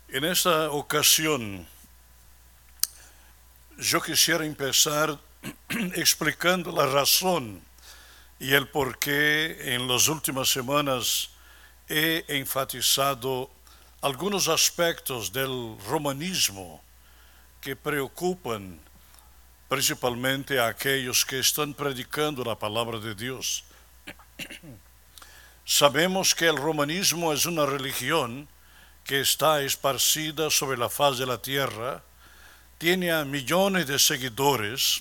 En esta ocasión, yo quisiera empezar explicando la razón y el por qué en las últimas semanas he enfatizado algunos aspectos del romanismo que preocupan principalmente a aquellos que están predicando la palabra de Dios. Sabemos que el romanismo es una religión que está esparcida sobre la faz de la tierra, tiene a millones de seguidores,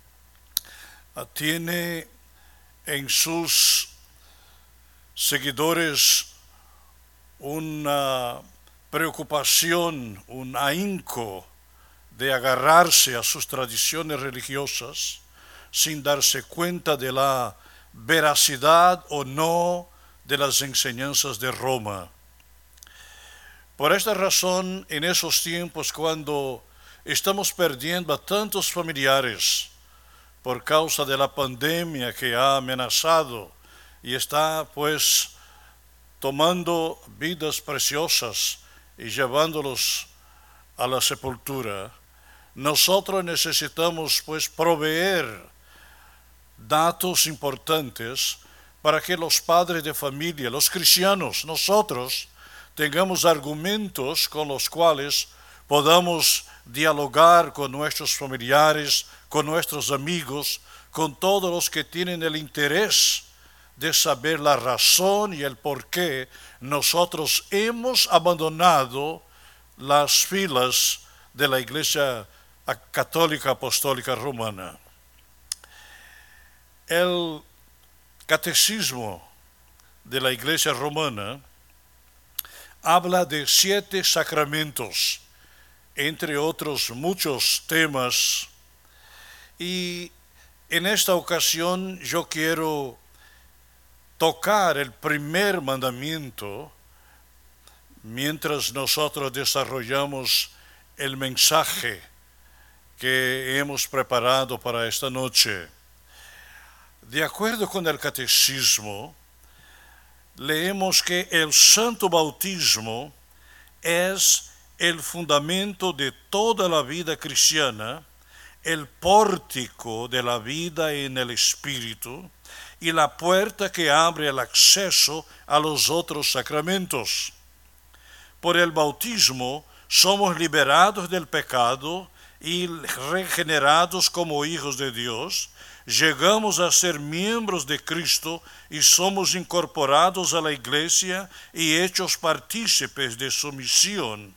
tiene en sus seguidores una preocupación, un ahínco de agarrarse a sus tradiciones religiosas sin darse cuenta de la veracidad o no de las enseñanzas de Roma. Por esta razón, en esos tiempos cuando estamos perdiendo a tantos familiares por causa de la pandemia que ha amenazado y está pues tomando vidas preciosas y llevándolos a la sepultura, nosotros necesitamos pues proveer datos importantes para que los padres de familia, los cristianos, nosotros tengamos argumentos con los cuales podamos dialogar con nuestros familiares, con nuestros amigos, con todos los que tienen el interés de saber la razón y el por qué nosotros hemos abandonado las filas de la Iglesia Católica Apostólica Romana. El catecismo de la Iglesia Romana habla de 7 sacramentos, entre otros muchos temas, y en esta ocasión yo quiero tocar el primer mandamiento mientras nosotros desarrollamos el mensaje que hemos preparado para esta noche. De acuerdo con el catecismo, leemos que el santo bautismo es el fundamento de toda la vida cristiana, el pórtico de la vida en el Espíritu y la puerta que abre el acceso a los otros sacramentos. Por el bautismo somos liberados del pecado y regenerados como hijos de Dios, llegamos a ser miembros de Cristo y somos incorporados a la Iglesia y hechos partícipes de su misión.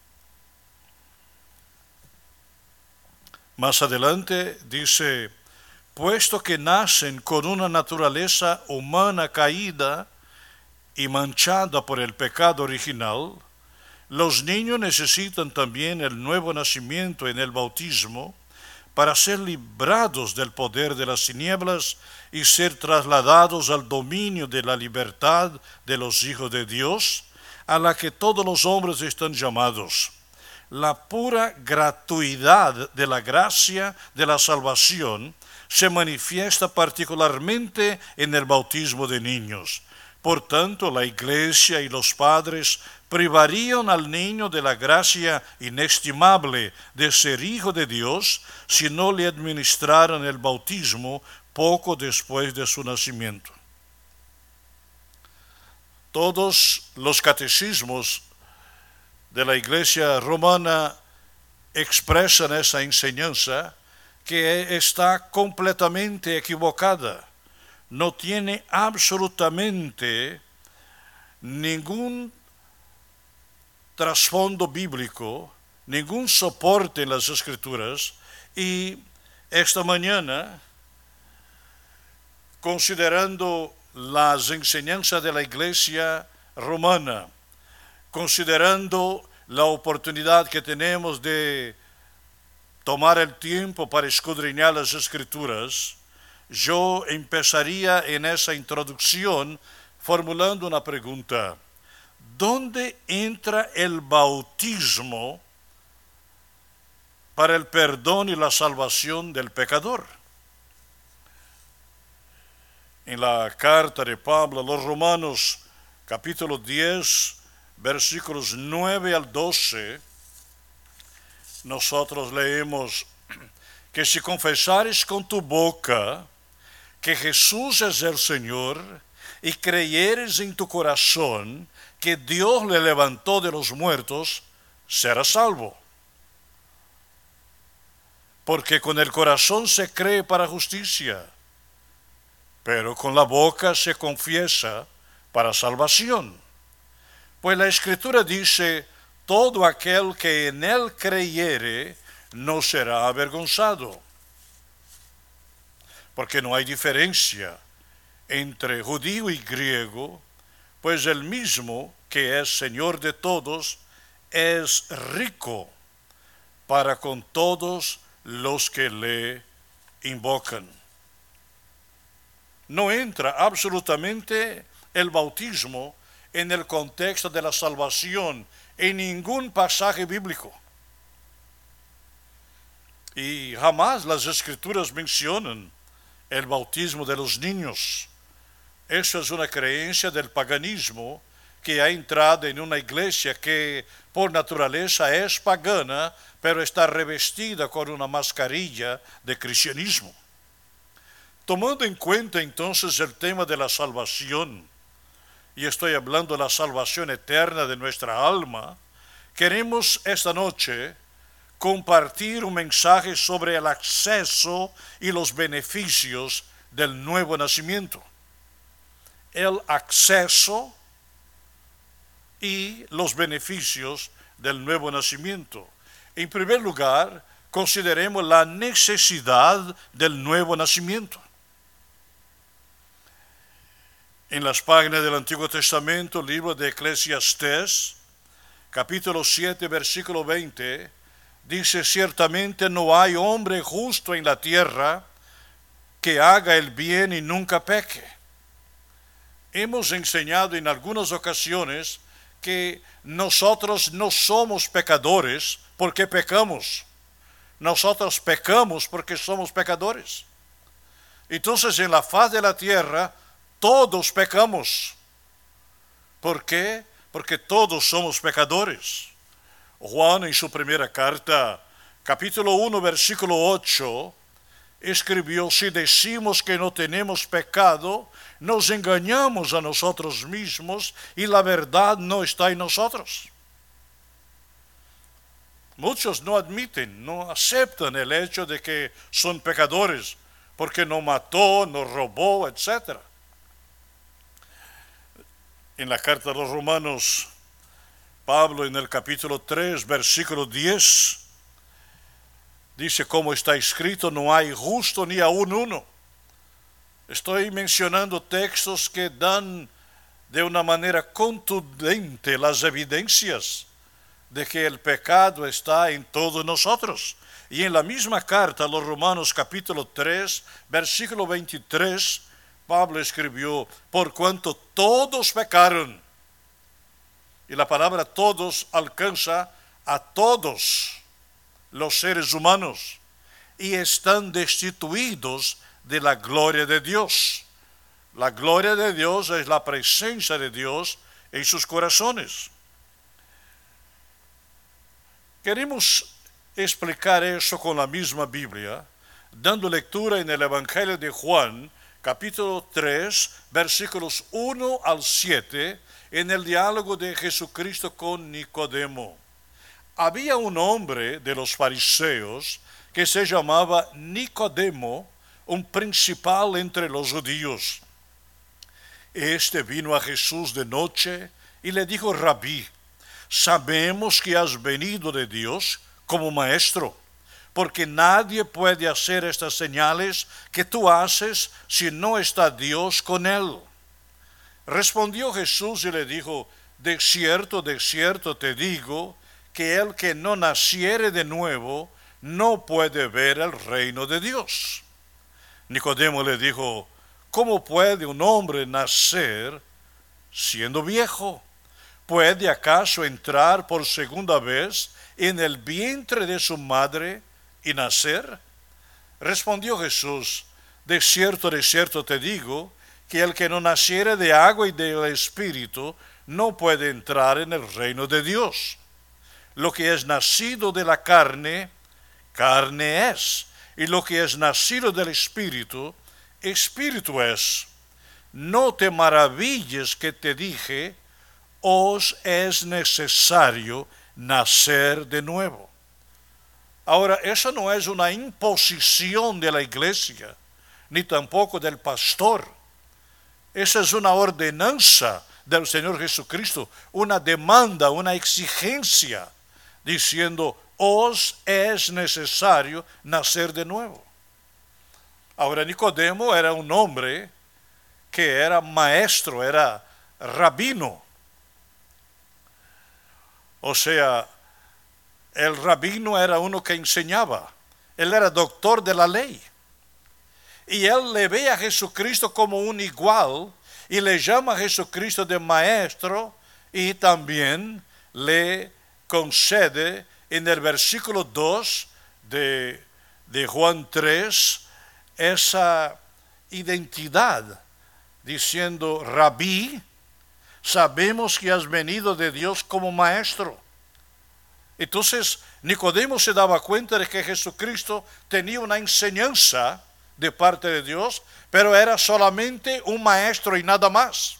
Más adelante dice, puesto que nacen con una naturaleza humana caída y manchada por el pecado original, los niños necesitan también el nuevo nacimiento en el bautismo para ser librados del poder de las tinieblas y ser trasladados al dominio de la libertad de los hijos de Dios, a la que todos los hombres están llamados. La pura gratuidad de la gracia de la salvación se manifiesta particularmente en el bautismo de niños. Por tanto, la Iglesia y los padres privarían al niño de la gracia inestimable de ser hijo de Dios si no le administraran el bautismo poco después de su nacimiento. Todos los catecismos de la Iglesia romana expresan esa enseñanza que está completamente equivocada. No tiene absolutamente ningún trasfondo bíblico, ningún soporte en las Escrituras, y esta mañana, considerando las enseñanzas de la Iglesia romana, considerando la oportunidad que tenemos de tomar el tiempo para escudriñar las Escrituras, yo empezaría en esa introducción formulando una pregunta. ¿Dónde entra el bautismo para el perdón y la salvación del pecador? En la carta de Pablo a los Romanos, capítulo 10, versículos 9 al 12, nosotros leemos que si confesares con tu boca que Jesús es el Señor y creyeres en tu corazón que Dios le levantó de los muertos, serás salvo. Porque con el corazón se cree para justicia, pero con la boca se confiesa para salvación. Pues la Escritura dice, todo aquel que en él creyere no será avergonzado. Porque no hay diferencia entre judío y griego, pues el mismo que es Señor de todos es rico para con todos los que le invocan. No entra absolutamente el bautismo en el contexto de la salvación en ningún pasaje bíblico. Y jamás las Escrituras mencionan el bautismo de los niños. Eso es una creencia del paganismo que ha entrado en una iglesia que por naturaleza es pagana, pero está revestida con una mascarilla de cristianismo. Tomando en cuenta entonces el tema de la salvación, y estoy hablando de la salvación eterna de nuestra alma, queremos esta noche compartir un mensaje sobre el acceso y los beneficios del nuevo nacimiento. El acceso y los beneficios del nuevo nacimiento. En primer lugar, consideremos la necesidad del nuevo nacimiento. En las páginas del Antiguo Testamento, libro de Eclesiastés, capítulo 7, versículo 20, dice, ciertamente no hay hombre justo en la tierra que haga el bien y nunca peque. Hemos enseñado en algunas ocasiones que nosotros no somos pecadores porque pecamos. Nosotros pecamos porque somos pecadores. Entonces, en la faz de la tierra, todos pecamos. ¿Por qué? Porque todos somos pecadores. Juan, en su primera carta, capítulo 1, versículo 8, escribió, si decimos que no tenemos pecado, nos engañamos a nosotros mismos y la verdad no está en nosotros. Muchos no admiten, no aceptan el hecho de que son pecadores porque no mató, no robó, etc. En la carta a los Romanos, Pablo en el capítulo 3, versículo 10, dice, como está escrito, no hay justo ni aun uno. Estoy mencionando textos que dan de una manera contundente las evidencias de que el pecado está en todos nosotros. Y en la misma carta a los Romanos capítulo 3, versículo 23, Pablo escribió, por cuanto todos pecaron. Y la palabra todos alcanza a todos los seres humanos y están destituidos de la gloria de Dios. La gloria de Dios es la presencia de Dios en sus corazones. Queremos explicar eso con la misma Biblia, dando lectura en el Evangelio de Juan, capítulo 3, versículos 1 al 7, en el diálogo de Jesucristo con Nicodemo. Había un hombre de los fariseos que se llamaba Nicodemo, un principal entre los judíos. Este vino a Jesús de noche y le dijo, Rabí, sabemos que has venido de Dios como maestro, porque nadie puede hacer estas señales que tú haces si no está Dios con él. Respondió Jesús y le dijo, de cierto te digo, que el que no naciere de nuevo no puede ver el reino de Dios. Nicodemo le dijo, ¿cómo puede un hombre nacer siendo viejo? ¿Puede acaso entrar por segunda vez en el vientre de su madre y nacer? Respondió Jesús, de cierto te digo, que el que no naciere de agua y del Espíritu no puede entrar en el reino de Dios. Lo que es nacido de la carne, carne es, y lo que es nacido del Espíritu, Espíritu es. No te maravilles que te dije, os es necesario nacer de nuevo. Ahora, eso no es una imposición de la iglesia, ni tampoco del pastor. Esa es una ordenanza del Señor Jesucristo, una demanda, una exigencia, diciendo, os es necesario nacer de nuevo. Ahora, Nicodemo era un hombre que era maestro, era rabino. O sea, el rabino era uno que enseñaba. Él era doctor de la ley. Y él le ve a Jesucristo como un igual y le llama a Jesucristo de maestro y también le concede en el versículo 2 de Juan 3 esa identidad diciendo, Rabí, sabemos que has venido de Dios como maestro. Entonces Nicodemo se daba cuenta de que Jesucristo tenía una enseñanza de parte de Dios, pero era solamente un maestro y nada más.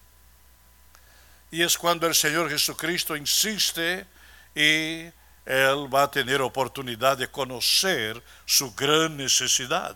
Y es cuando el Señor Jesucristo insiste y él va a tener oportunidad de conocer su gran necesidad.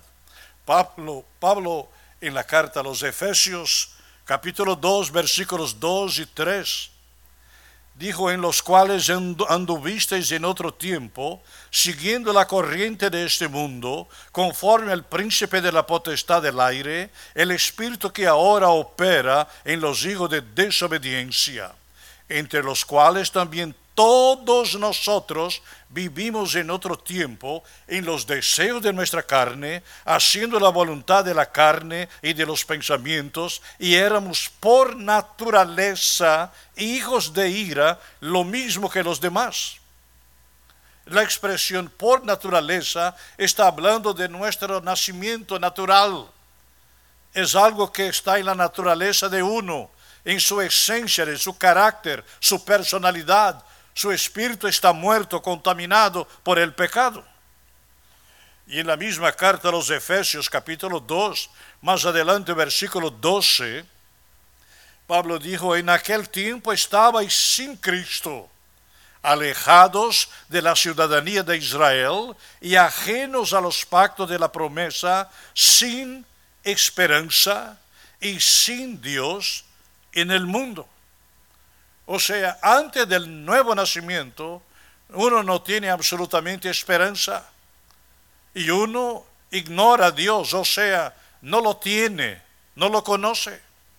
Pablo en la carta a los Efesios, capítulo 2, versículos 2 y 3, dijo, en los cuales anduvisteis en otro tiempo, siguiendo la corriente de este mundo, conforme al príncipe de la potestad del aire, el espíritu que ahora opera en los hijos de desobediencia, entre los cuales también todos nosotros vivimos en otro tiempo en los deseos de nuestra carne, haciendo la voluntad de la carne y de los pensamientos, y éramos por naturaleza hijos de ira, lo mismo que los demás. La expresión por naturaleza está hablando de nuestro nacimiento natural. Es algo que está en la naturaleza de uno, en su esencia, en su carácter, su personalidad. Su espíritu está muerto, contaminado por el pecado. Y en la misma carta a los Efesios, capítulo 2, más adelante, versículo 12, Pablo dijo, en aquel tiempo estabais sin Cristo, alejados de la ciudadanía de Israel y ajenos a los pactos de la promesa, sin esperanza y sin Dios en el mundo. O sea, antes del nuevo nacimiento, uno no tiene absolutamente esperanza. Y uno ignora a Dios, o sea, no lo tiene, no lo conoce.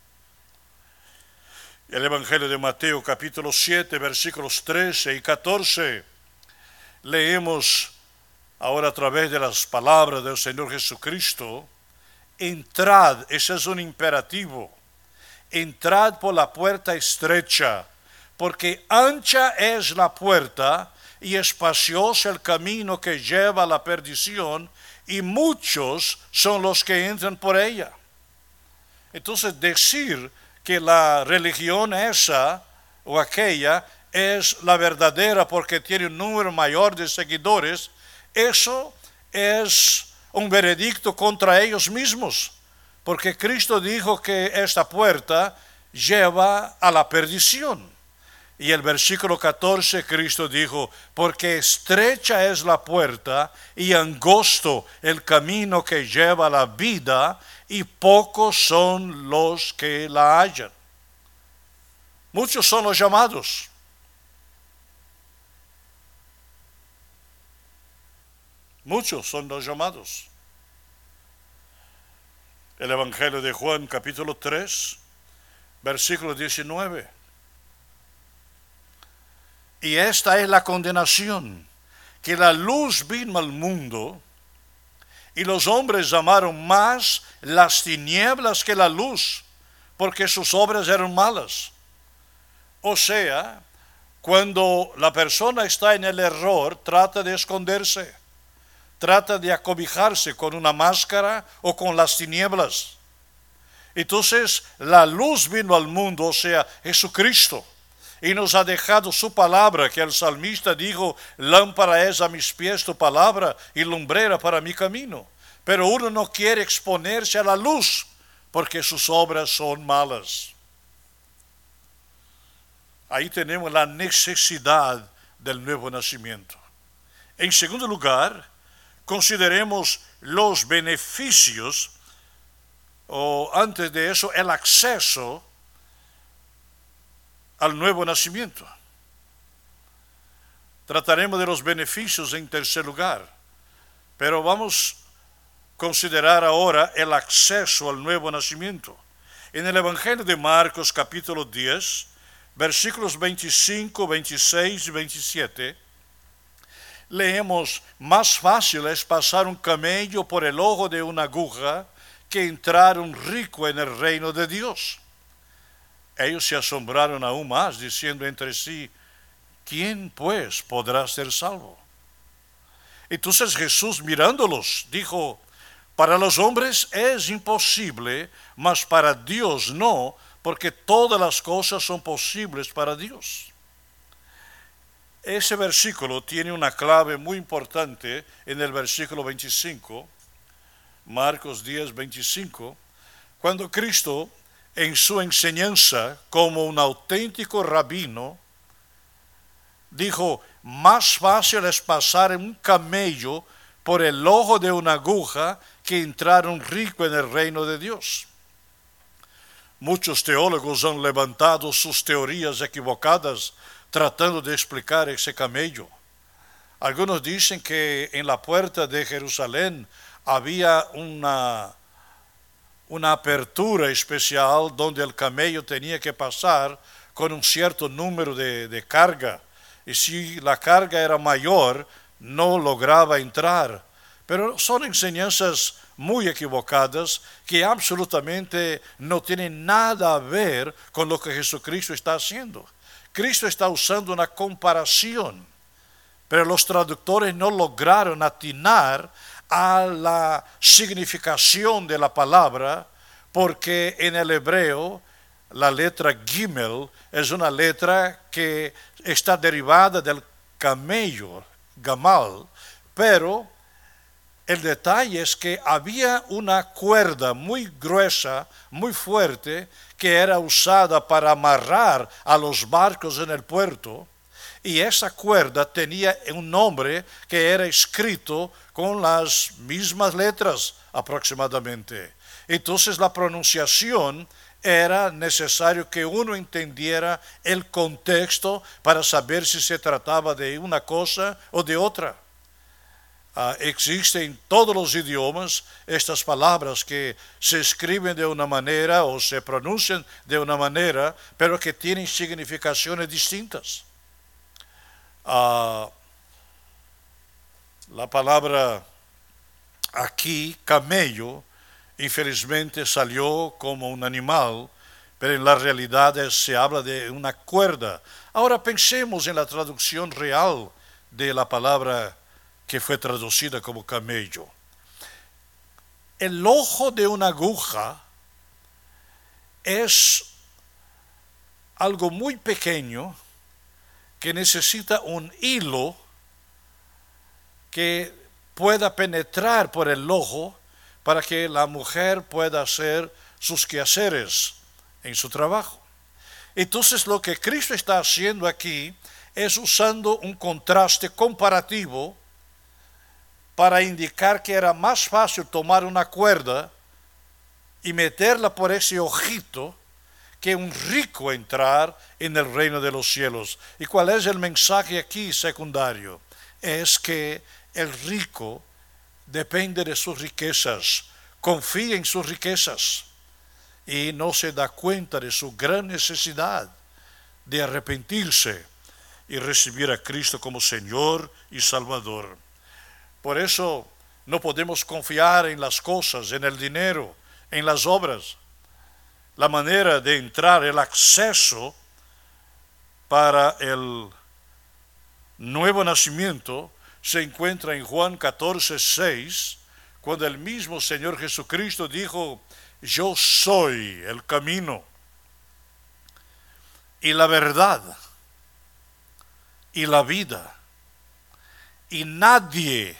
El Evangelio de Mateo, capítulo 7, versículos 13 y 14, leemos ahora a través de las palabras del Señor Jesucristo, entrad, ese es un imperativo, entrad por la puerta estrecha, porque ancha es la puerta y espacioso el camino que lleva a la perdición, y muchos son los que entran por ella. Entonces, decir que la religión esa o aquella es la verdadera porque tiene un número mayor de seguidores, eso es un veredicto contra ellos mismos, porque Cristo dijo que esta puerta lleva a la perdición. Y el versículo 14, Cristo dijo, porque estrecha es la puerta y angosto el camino que lleva a la vida, y pocos son los que la hallan. Muchos son los llamados. Muchos son los llamados. El Evangelio de Juan, capítulo 3, versículo 19. Y esta es la condenación, que la luz vino al mundo, y los hombres amaron más las tinieblas que la luz, porque sus obras eran malas. O sea, cuando la persona está en el error, trata de esconderse, trata de acobijarse con una máscara o con las tinieblas. Entonces la luz vino al mundo, o sea, Jesucristo, y nos ha dejado su palabra, que el salmista dijo, lámpara es a mis pies tu palabra y lumbrera para mi camino. Pero uno no quiere exponerse a la luz, porque sus obras son malas. Ahí tenemos la necesidad del nuevo nacimiento. En segundo lugar, consideremos los beneficios, o antes de eso, el acceso al nuevo nacimiento. Trataremos de los beneficios en tercer lugar, pero vamos a considerar ahora el acceso al nuevo nacimiento. En el Evangelio de Marcos, capítulo 10, versículos 25, 26 y 27, leemos, más fácil es pasar un camello por el ojo de una aguja que entrar un rico en el reino de Dios. Ellos se asombraron aún más, diciendo entre sí, ¿quién pues podrá ser salvo? Entonces Jesús, mirándolos, dijo, para los hombres es imposible, mas para Dios no, porque todas las cosas son posibles para Dios. Ese versículo tiene una clave muy importante en el versículo 25, Marcos 10, 25, cuando Cristo, en su enseñanza como un auténtico rabino, dijo, más fácil es pasar un camello por el ojo de una aguja que entrar un rico en el reino de Dios. Muchos teólogos han levantado sus teorías equivocadas tratando de explicar ese camello. Algunos dicen que en la puerta de Jerusalén había una apertura especial donde el camello tenía que pasar con un cierto número de carga. Y si la carga era mayor, no lograba entrar. Pero son enseñanzas muy equivocadas que absolutamente no tienen nada a ver con lo que Jesucristo está haciendo. Cristo está usando una comparación, pero los traductores no lograron atinar a la significación de la palabra, porque en el hebreo la letra Gimel es una letra que está derivada del camello, gamal, pero el detalle es que había una cuerda muy gruesa, muy fuerte, que era usada para amarrar a los barcos en el puerto, y esa cuerda tenía un nombre que era escrito con las mismas letras aproximadamente. Entonces la pronunciación era necesario que uno entendiera el contexto para saber si se trataba de una cosa o de otra. Existen en todos los idiomas estas palabras que se escriben de una manera o se pronuncian de una manera, pero que tienen significaciones distintas. La palabra aquí, camello, infelizmente salió como un animal, pero en la realidad se habla de una cuerda. Ahora pensemos en la traducción real de la palabra que fue traducida como camello. El ojo de una aguja es algo muy pequeño que necesita un hilo que pueda penetrar por el ojo para que la mujer pueda hacer sus quehaceres en su trabajo. Entonces lo que Cristo está haciendo aquí es usando un contraste comparativo para indicar que era más fácil tomar una cuerda y meterla por ese ojito que un rico entrar en el reino de los cielos. ¿Y cuál es el mensaje aquí secundario? Es que el rico depende de sus riquezas, confía en sus riquezas y no se da cuenta de su gran necesidad de arrepentirse y recibir a Cristo como Señor y Salvador. Por eso no podemos confiar en las cosas, en el dinero, en las obras. La manera de entrar, el acceso para el nuevo nacimiento se encuentra en Juan 14, 6, cuando el mismo Señor Jesucristo dijo, yo soy el camino y la verdad y la vida, y nadie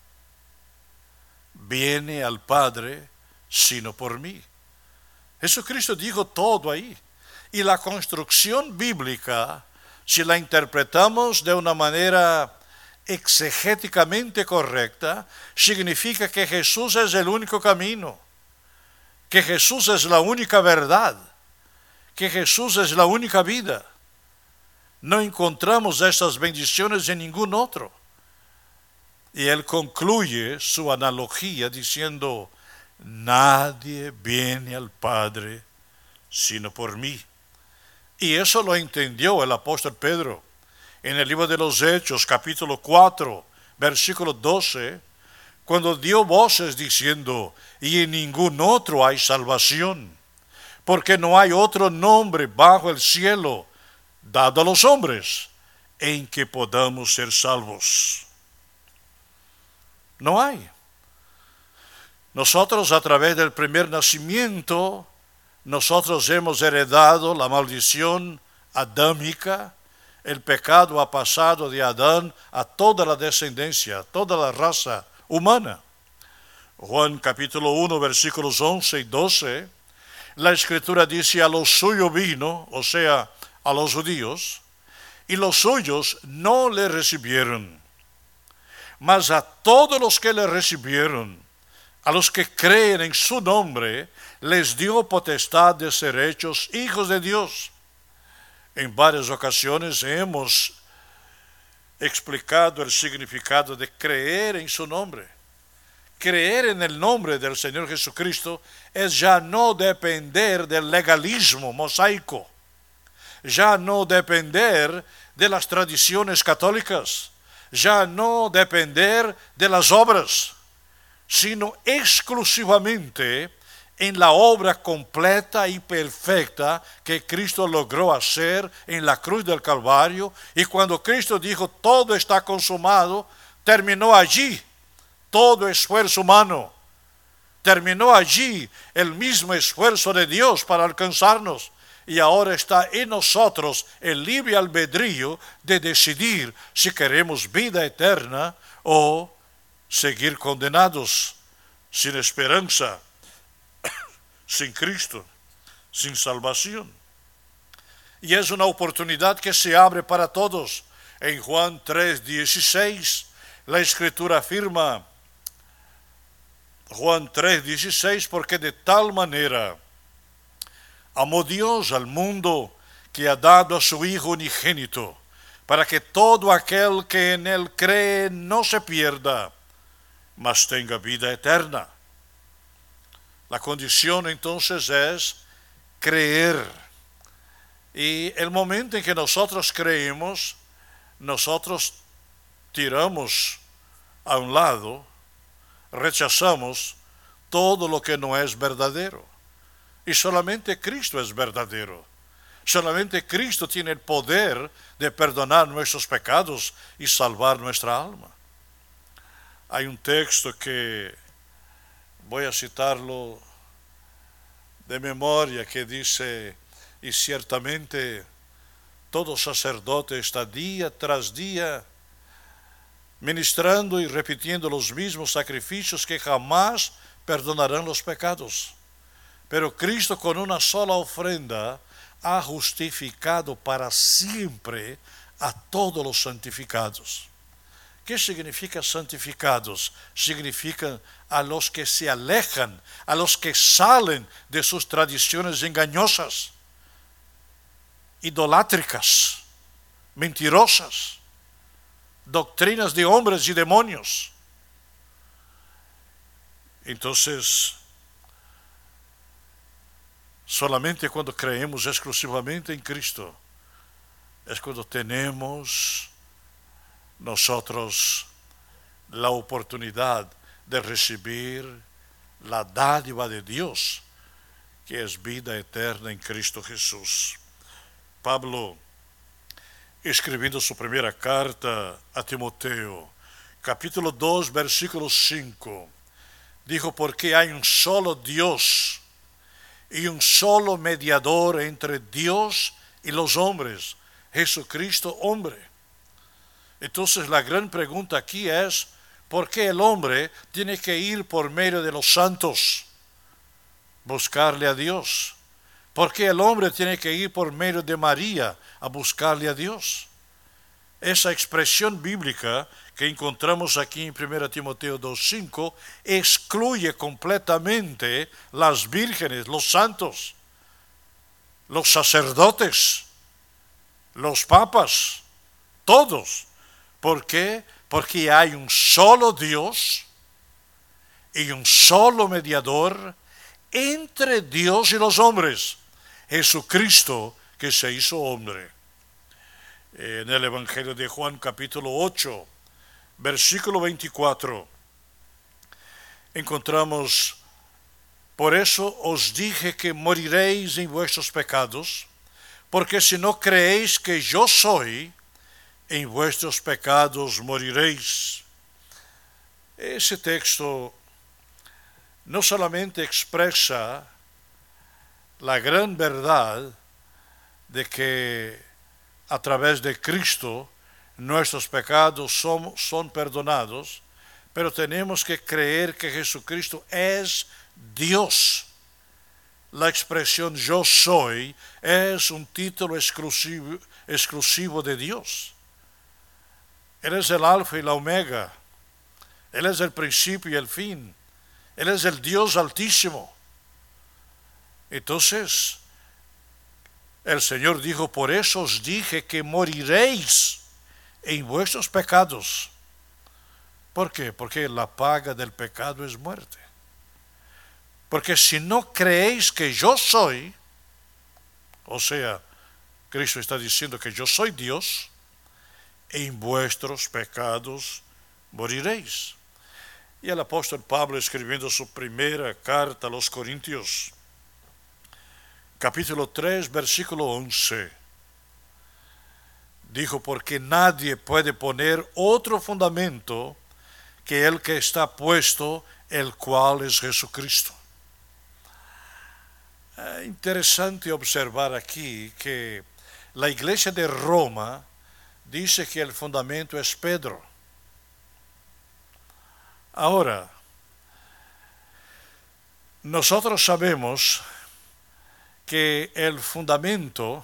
viene al Padre sino por mí. Jesucristo dijo todo ahí. Y la construcción bíblica, si la interpretamos de una manera exegéticamente correcta, significa que Jesús es el único camino, que Jesús es la única verdad, que Jesús es la única vida. No encontramos estas bendiciones en ningún otro. Y él concluye su analogía diciendo, nadie viene al Padre sino por mí. Y eso lo entendió el apóstol Pedro en el libro de los Hechos, capítulo 4, versículo 12, cuando dio voces diciendo, y en ningún otro hay salvación, porque no hay otro nombre bajo el cielo dado a los hombres en que podamos ser salvos. No hay. Nosotros a través del primer nacimiento, nosotros hemos heredado la maldición adámica. El pecado ha pasado de Adán a toda la descendencia, a toda la raza humana. Juan capítulo 1, versículos 11 y 12, la Escritura dice, a los suyos vino, o sea, a los judíos, y los suyos no le recibieron. Mas a todos los que le recibieron, a los que creen en su nombre, les dio potestad de ser hechos hijos de Dios. En varias ocasiones hemos explicado el significado de creer en su nombre. Creer en el nombre del Señor Jesucristo es ya no depender del legalismo mosaico, ya no depender de las tradiciones católicas, ya no depender de las obras, sino exclusivamente en la obra completa y perfecta que Cristo logró hacer en la cruz del Calvario. Y cuando Cristo dijo, todo está consumado, terminó allí todo esfuerzo humano. Terminó allí el mismo esfuerzo de Dios para alcanzarnos. Y ahora está en nosotros el libre albedrío de decidir si queremos vida eterna o seguir condenados, sin esperanza, sin Cristo, sin salvación. Y es una oportunidad que se abre para todos. En Juan 3:16, la Escritura afirma, Juan 3:16, porque de tal manera amó Dios al mundo que ha dado a su Hijo unigénito, para que todo aquel que en él cree no se pierda, mas tenga vida eterna. La condición entonces es creer. Y el momento en que nosotros creemos, nosotros tiramos a un lado, rechazamos todo lo que no es verdadero. Y solamente Cristo es verdadero. Solamente Cristo tiene el poder de perdonar nuestros pecados y salvar nuestra alma. Hay un texto que voy a citarlo de memoria que dice, y ciertamente todo sacerdote está día tras día ministrando y repitiendo los mismos sacrificios que jamás perdonarán los pecados. Pero Cristo con una sola ofrenda ha justificado para siempre a todos los santificados. ¿Qué significa santificados? Significa a los que se alejan, a los que salen de sus tradiciones engañosas, idolátricas, mentirosas, doctrinas de hombres y demonios. Entonces, solamente cuando creemos exclusivamente en Cristo es cuando tenemos nosotros la oportunidad de recibir la dádiva de Dios, que es vida eterna en Cristo Jesús. Pablo, escribiendo su primera carta a Timoteo, capítulo 2, versículo 5, dijo, porque hay un solo Dios y un solo mediador entre Dios y los hombres, Jesucristo hombre. Entonces la gran pregunta aquí es, ¿por qué el hombre tiene que ir por medio de los santos, buscarle a Dios? ¿Por qué el hombre tiene que ir por medio de María a buscarle a Dios? Esa expresión bíblica que encontramos aquí en 1 Timoteo 2:5 excluye completamente las vírgenes, los santos, los sacerdotes, los papas, todos. ¿Por qué? Porque hay un solo Dios y un solo mediador entre Dios y los hombres, Jesucristo, que se hizo hombre. En el Evangelio de Juan capítulo 8, versículo 24, encontramos: por eso os dije que moriréis en vuestros pecados, porque si no creéis que yo soy, en vuestros pecados moriréis. Ese texto no solamente expresa la gran verdad de que a través de Cristo nuestros pecados son perdonados, pero tenemos que creer que Jesucristo es Dios. La expresión yo soy es un título exclusivo de Dios. Él es el alfa y la omega. Él es el principio y el fin. Él es el Dios altísimo. Entonces, el Señor dijo: por eso os dije que moriréis en vuestros pecados. ¿Por qué? Porque la paga del pecado es muerte. Porque si no creéis que yo soy, o sea, Cristo está diciendo que yo soy Dios, en vuestros pecados moriréis. Y el apóstol Pablo, escribiendo su primera carta a los Corintios, capítulo 3, versículo 11, dijo: porque nadie puede poner otro fundamento que el que está puesto, el cual es Jesucristo. Interesante observar aquí que la iglesia de Roma dice que el fundamento es Pedro. Ahora, nosotros sabemos que el fundamento,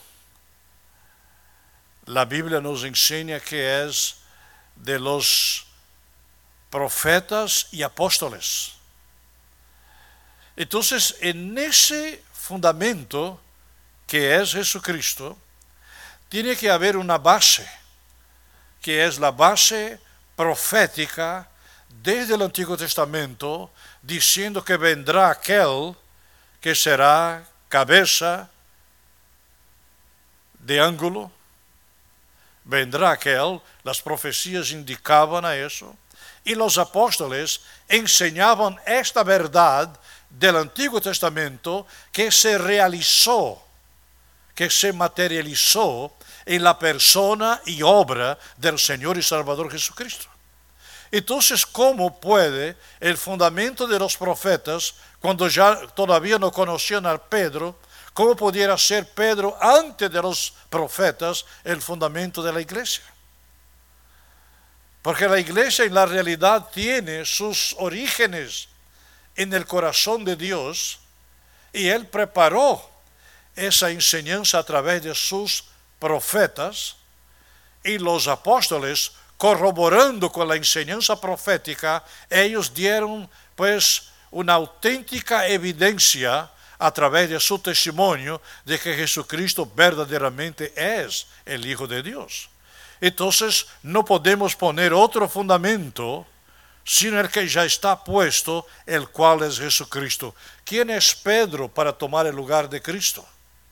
la Biblia nos enseña que es de los profetas y apóstoles. Entonces, en ese fundamento que es Jesucristo, tiene que haber una base, que es la base profética desde el Antiguo Testamento, diciendo que vendrá aquel que será cabeza de ángulo. Vendrá aquel, las profecías indicaban a eso, y los apóstoles enseñaban esta verdad del Antiguo Testamento que se realizó, que se materializó en la persona y obra del Señor y Salvador Jesucristo. Entonces, ¿cómo puede el fundamento de los profetas, cuando ya todavía no conocían a Pedro, cómo pudiera ser Pedro antes de los profetas el fundamento de la iglesia? Porque la iglesia en la realidad tiene sus orígenes en el corazón de Dios, y Él preparó esa enseñanza a través de sus profetas, y los apóstoles, corroborando con la enseñanza profética, ellos dieron pues una auténtica evidencia a través de su testimonio de que Jesucristo verdaderamente es el Hijo de Dios. Entonces no podemos poner otro fundamento sino el que ya está puesto, el cual es Jesucristo. ¿Quién es Pedro para tomar el lugar de Cristo?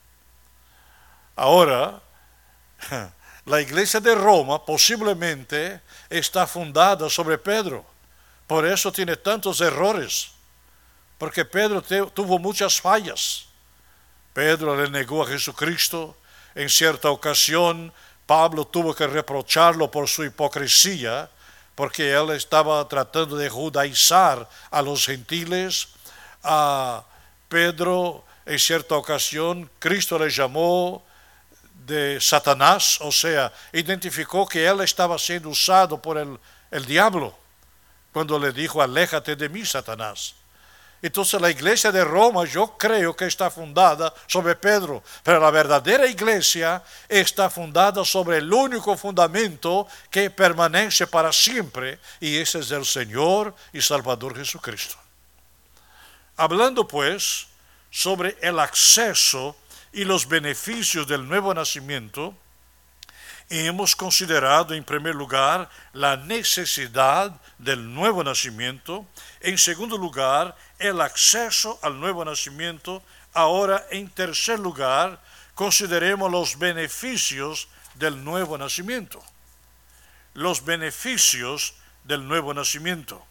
Ahora, la iglesia de Roma posiblemente está fundada sobre Pedro. Por eso tiene tantos errores. Porque Pedro tuvo muchas fallas. Pedro le negó a Jesucristo. En cierta ocasión, Pablo tuvo que reprocharlo por su hipocresía, porque él estaba tratando de judaizar a los gentiles. Pedro en cierta ocasión Cristo le llamó de Satanás, o sea, identificó que él estaba siendo usado por el diablo, cuando le dijo, aléjate de mí, Satanás. Entonces la iglesia de Roma yo creo que está fundada sobre Pedro, pero la verdadera iglesia está fundada sobre el único fundamento que permanece para siempre, y ese es el Señor y Salvador Jesucristo. Hablando pues sobre el acceso y los beneficios del nuevo nacimiento, hemos considerado en primer lugar la necesidad del nuevo nacimiento, en segundo lugar el acceso al nuevo nacimiento. Ahora, en tercer lugar, consideremos los beneficios del nuevo nacimiento. Los beneficios del nuevo nacimiento.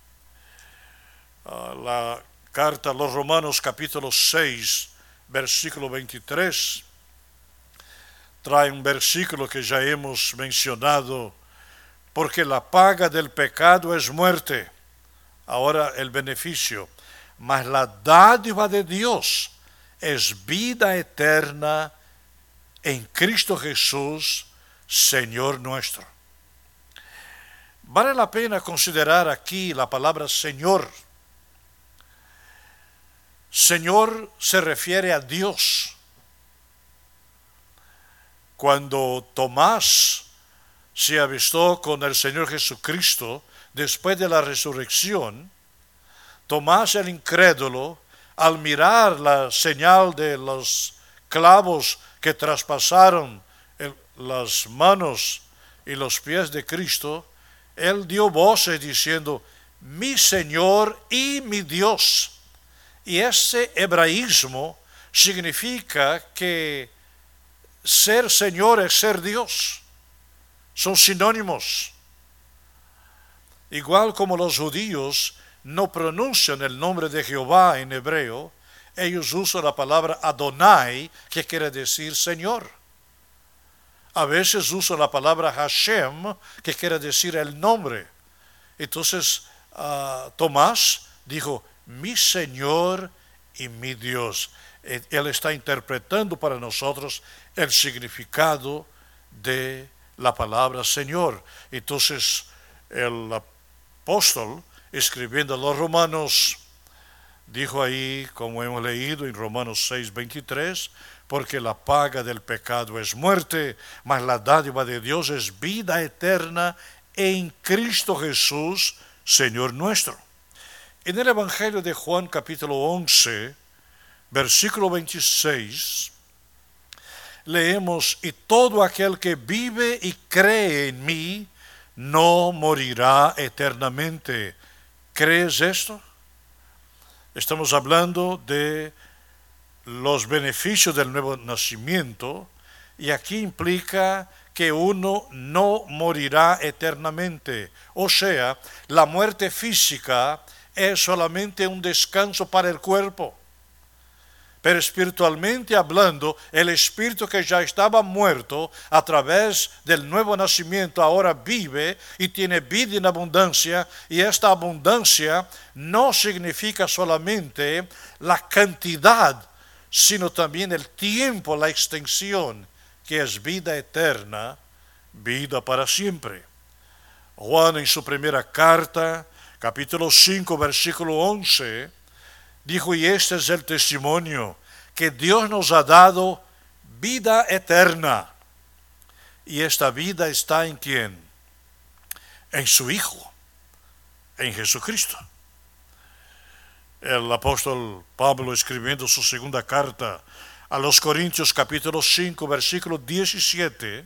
La carta a los Romanos capítulo 6, versículo 23, trae un versículo que ya hemos mencionado, porque la paga del pecado es muerte. Ahora el beneficio, mas la dádiva de Dios es vida eterna en Cristo Jesús, Señor nuestro. Vale la pena considerar aquí la palabra Señor. Señor se refiere a Dios. Cuando Tomás se avistó con el Señor Jesucristo después de la resurrección, Tomás el incrédulo, al mirar la señal de los clavos que traspasaron las manos y los pies de Cristo, él dio voces diciendo, mi Señor y mi Dios. Y ese hebraísmo significa que ser Señor es ser Dios. Son sinónimos. Igual como los judíos no pronuncian el nombre de Jehová en hebreo, ellos usan la palabra Adonai, que quiere decir Señor. A veces usan la palabra Hashem, que quiere decir el nombre. Entonces Tomás dijo, mi Señor y mi Dios. Él está interpretando para nosotros el significado de la palabra Señor. Entonces el apóstol, escribiendo a los romanos, dijo ahí, como hemos leído en Romanos 6, 23, porque la paga del pecado es muerte, mas la dádiva de Dios es vida eterna en Cristo Jesús, Señor nuestro. En el Evangelio de Juan capítulo 11, versículo 26, leemos, y todo aquel que vive y cree en mí, no morirá eternamente. ¿Crees esto? Estamos hablando de los beneficios del nuevo nacimiento, y aquí implica que uno no morirá eternamente. O sea, la muerte física es solamente un descanso para el cuerpo. Pero espiritualmente hablando, el espíritu que ya estaba muerto a través del nuevo nacimiento ahora vive y tiene vida en abundancia, y esta abundancia no significa solamente la cantidad, sino también el tiempo, la extensión, que es vida eterna, vida para siempre. Juan en su primera carta, capítulo 5, versículo 11, dijo, y este es el testimonio, que Dios nos ha dado vida eterna. Y esta vida está ¿en quién? En su Hijo, en Jesucristo. El apóstol Pablo, escribiendo su segunda carta a los Corintios, capítulo 5, versículo 17,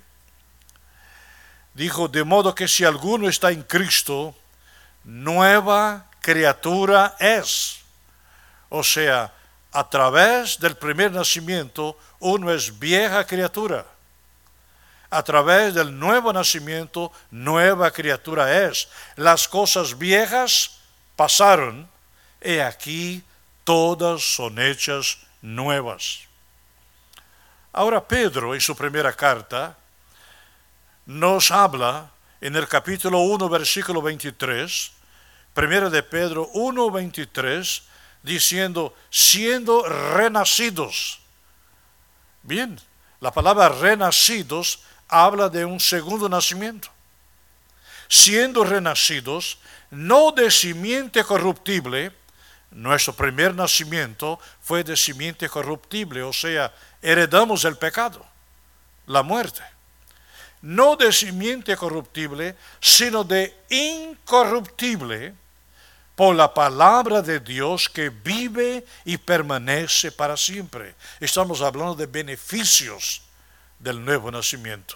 dijo, de modo que si alguno está en Cristo, nueva criatura es. O sea, a través del primer nacimiento, uno es vieja criatura. A través del nuevo nacimiento, nueva criatura es. Las cosas viejas pasaron, y aquí todas son hechas nuevas. Ahora Pedro, en su primera carta, nos habla en el capítulo 1, versículo 23, primera de Pedro 1, 23, diciendo, siendo renacidos. Bien, la palabra renacidos habla de un segundo nacimiento. Siendo renacidos, no de simiente corruptible. Nuestro primer nacimiento fue de simiente corruptible, o sea, heredamos el pecado, la muerte. No de simiente corruptible, sino de incorruptible, por la palabra de Dios que vive y permanece para siempre. Estamos hablando de beneficios del nuevo nacimiento.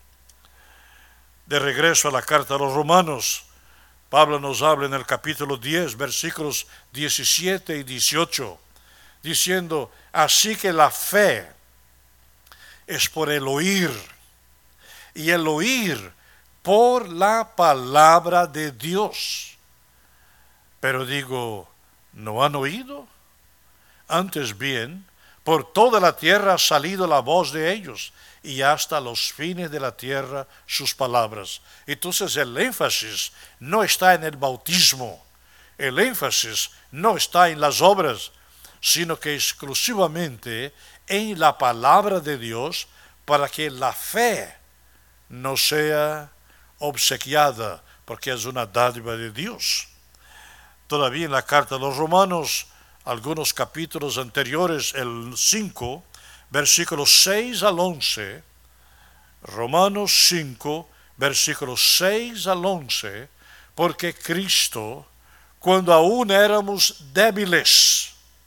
De regreso a la carta a los Romanos, Pablo nos habla en el capítulo 10, versículos 17 y 18, diciendo, así que la fe es por el oír, y el oír por la palabra de Dios. Pero digo, ¿no han oído? Antes bien, por toda la tierra ha salido la voz de ellos, y hasta los fines de la tierra sus palabras. Entonces el énfasis no está en el bautismo, el énfasis no está en las obras, sino que exclusivamente en la palabra de Dios, para que la fe no sea obsequiada, porque es una dádiva de Dios. Todavía en la carta a los Romanos, algunos capítulos anteriores, el 5, versículos 6 al 11, Romanos 5, versículos 6 al 11, porque Cristo, cuando aún éramos débiles,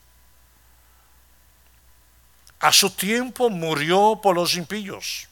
a su tiempo murió por los impíos.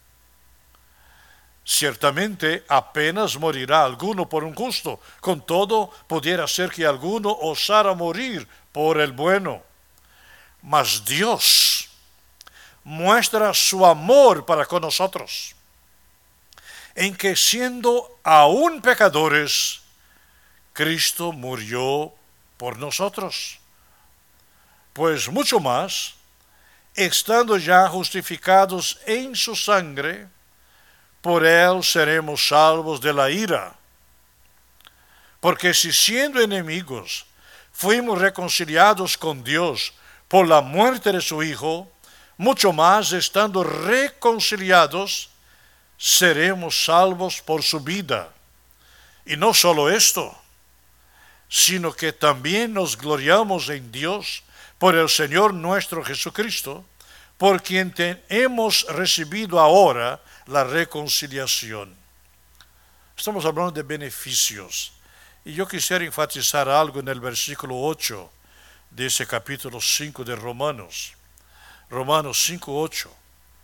Ciertamente apenas morirá alguno por un justo, con todo pudiera ser que alguno osara morir por el bueno. Mas Dios muestra su amor para con nosotros, en que siendo aún pecadores, Cristo murió por nosotros. Pues mucho más, estando ya justificados en su sangre, por él seremos salvos de la ira. Porque si siendo enemigos fuimos reconciliados con Dios por la muerte de su Hijo, mucho más estando reconciliados seremos salvos por su vida. Y no solo esto, sino que también nos gloriamos en Dios por el Señor nuestro Jesucristo, por quien hemos recibido ahora la reconciliación. Estamos hablando de beneficios. Y yo quisiera enfatizar algo en el versículo 8 de ese capítulo 5 de Romanos. Romanos 5, 8.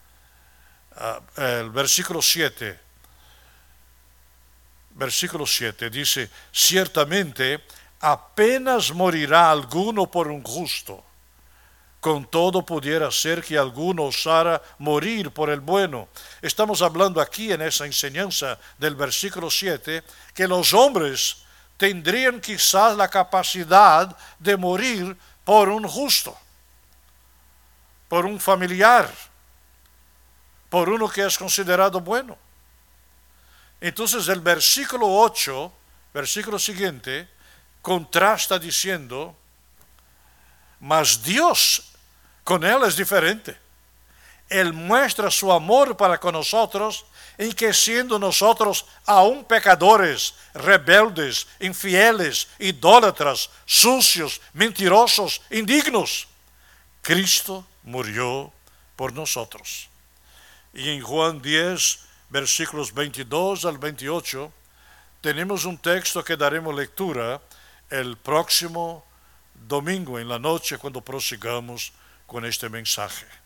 El versículo 7. Versículo 7 dice, ciertamente apenas morirá alguno por un justo. Con todo pudiera ser que alguno osara morir por el bueno. Estamos hablando aquí en esa enseñanza del versículo 7 que los hombres tendrían quizás la capacidad de morir por un justo, por un familiar, por uno que es considerado bueno. Entonces el versículo 8, versículo siguiente, contrasta diciendo, mas Dios con él es diferente. Él muestra su amor para con nosotros en que siendo nosotros aún pecadores, rebeldes, infieles, idólatras, sucios, mentirosos, indignos, Cristo murió por nosotros. Y en Juan 10, versículos 22 al 28, tenemos un texto que daremos lectura el próximo domingo en la noche cuando prosigamos con este mensaje.